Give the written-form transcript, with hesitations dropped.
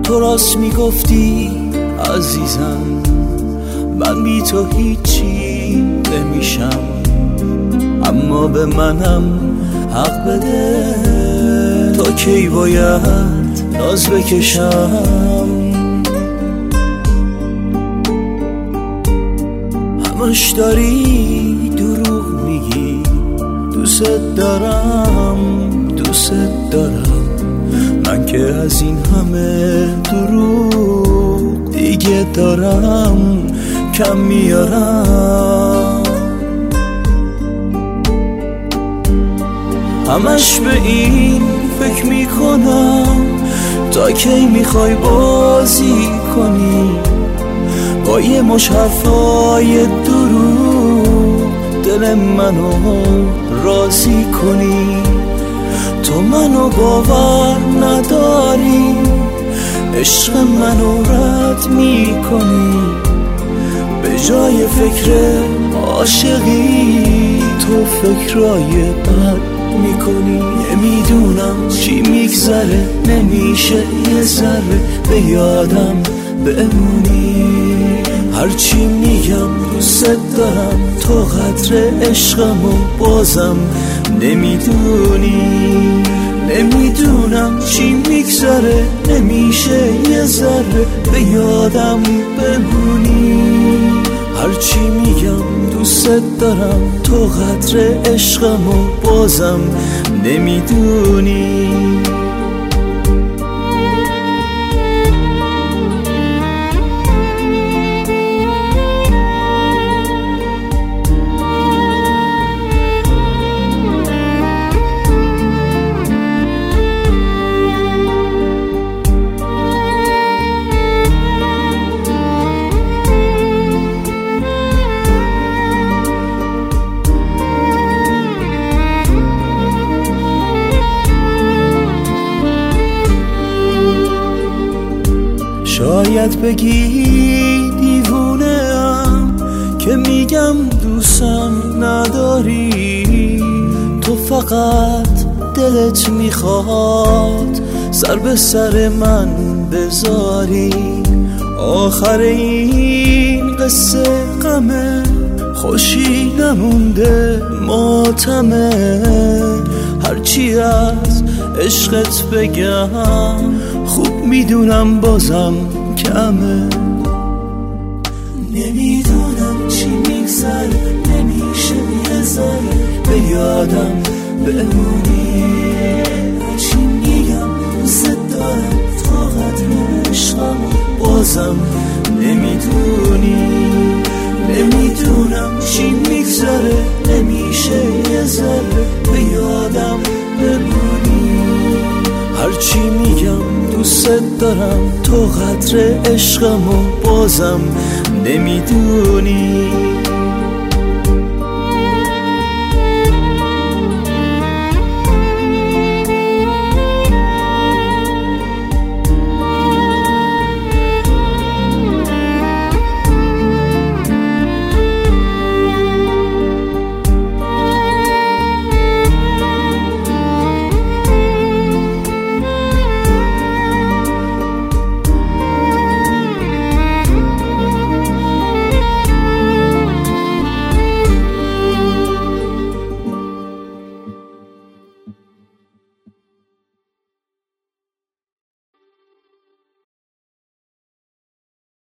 تو راست میگفتی عزیزم، من بی تو هیچی نمیشم، اما به منم حق بده. تا کی باید ناز بکشم؟ همش داری دروغ میگی، دوست دارم دوست دارم، من که از این همه دروغ دیگه دارم کم میارم. همش به این فکر میکنم تا کی میخوای بازی کنی با یه مش حرفای دروغ، دل منو راضی کنی. تو منو باور نداری، عشق منو رد میکنی، به جای فکر عاشقی تو فکرای بد میکنی. نمیدونم چی میگذره، نمیشه یه ذره به یادم بمونی. هرچی میگم دوست دارم، تو قدر عشقمو بازم نمیدونی. نمیدونم چی میگذره، نمیشه یه ذره به یادم بمونی. هرچی میگم دوست دارم، تو قدر عشقمو بازم نمیدونی. شاید بگی دیوونه‌ام که میگم دوستم نداری، تو فقط دلت میخواد سر به سر من بذاری. آخر این قصه غمه، خوشی نمونده ماتمه. هرچی از عشقت بگم خوب میدونم بازم کمه. نمیدونم چی میگذره، نمیشه یه ذره به یادم بمونی. چی میگم دوست دارم، تو قدر عشقمو بازم نمیدونی. نمیدونم چی میگذره، نمیشه یه ذره به یادم بمونی. هرچی میگم دوست دارم، تو قدر عشقمو بازم نمیدونی.